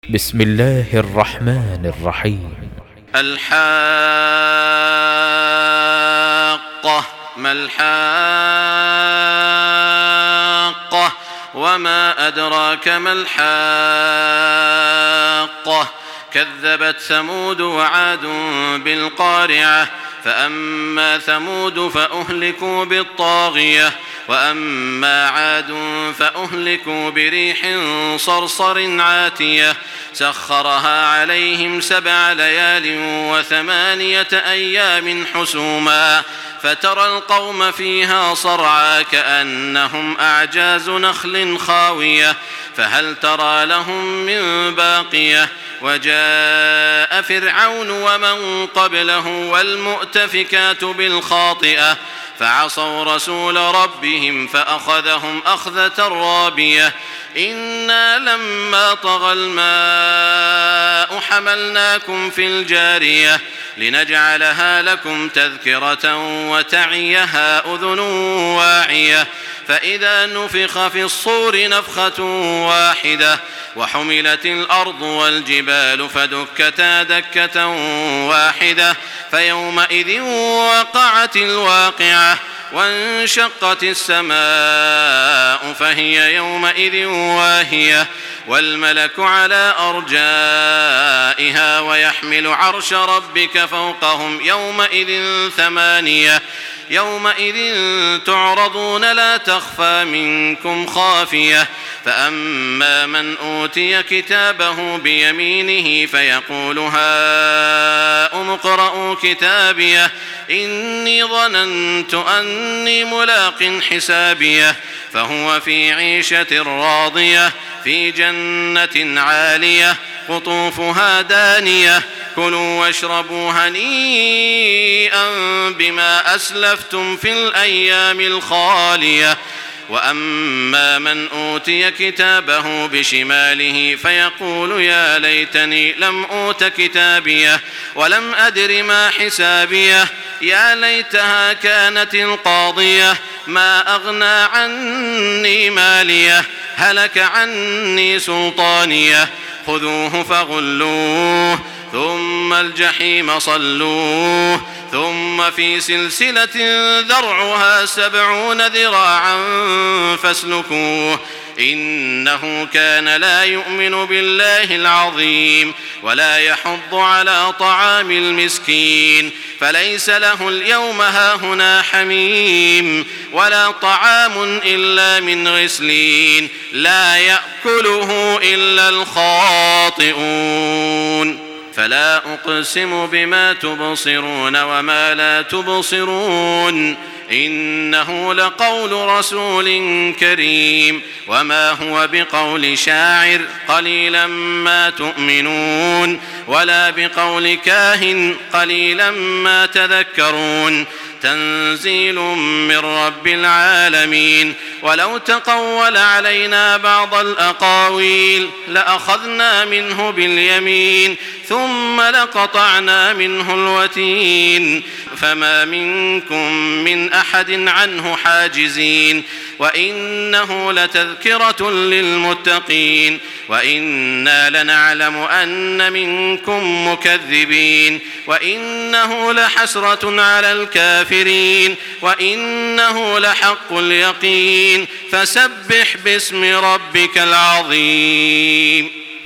بسم الله الرحمن الرحيم. الحاقة ما الحاقة وما أدراك ما الحاقة كذبت ثمود وعاد بالقارعة فأما ثمود فأهلكوا بالطاغية وأما عاد فأهلكوا بريح صرصر عاتية سخرها عليهم 7 ليال و8 أيام حسوما فترى القوم فيها صرعى كأنهم أعجاز نخل خاوية فهل ترى لهم من باقية وجاء فرعون ومن قبله والمؤتفكات بالخاطئة فعصوا رسول ربهم فأخذهم أخذة رابية إنا لما طغى الماء حملناكم في الجارية لنجعلها لكم تذكرة وتعيها أذن واعية فإذا نفخ في الصور نفخة واحدة وحملت الأرض والجبال فدكتا دكة واحدة فيومئذ وقعت الواقعة وانشقت السماء فهي يومئذ واهية والملك على أرجائها ويحمل عرش ربك فوقهم يومئذ 8 يومئذ تعرضون لا تخفى منكم خافية فأما من أوتي كتابه بيمينه فيقول هاؤم اقرءوا كتابيه إني ظننت أني ملاق حسابيه فهو في عيشة راضية في جنة عالية قطوفها دانية كلوا واشربوا هنيئا بما أسلفتم في الأيام الخالية وأما من أوتي كتابه بشماله فيقول يا ليتني لم أوت كتابيه ولم أدر ما حسابيه يا ليتها كانت القاضية ما أغنى عني ماليه هلك عني سلطانيه خذوه فغلوه ثم الجحيم صلوه ثم في سلسلة ذرعها 70 ذراعا فاسلكوه إنه كان لا يؤمن بالله العظيم ولا يحض على طعام المسكين فليس له اليوم هاهنا حميم ولا طعام إلا من غسلين لا يأكله إلا الخاطئون فلا أقسم بما تبصرون وما لا تبصرون إنه لقول رسول كريم وما هو بقول شاعر قليلا ما تؤمنون ولا بقول كاهن قليلا ما تذكرون تنزيل من رب العالمين ولو تقول علينا بعض الأقاويل لأخذنا منه باليمين ثم لقطعنا منه الوتين فما منكم من أحد عنه حاجزين وإنه لتذكرة للمتقين وإنا لنعلم أن منكم مكذبين وإنه لحسرة على الكافرين وإنه لحق اليقين فسبح باسم ربك العظيم.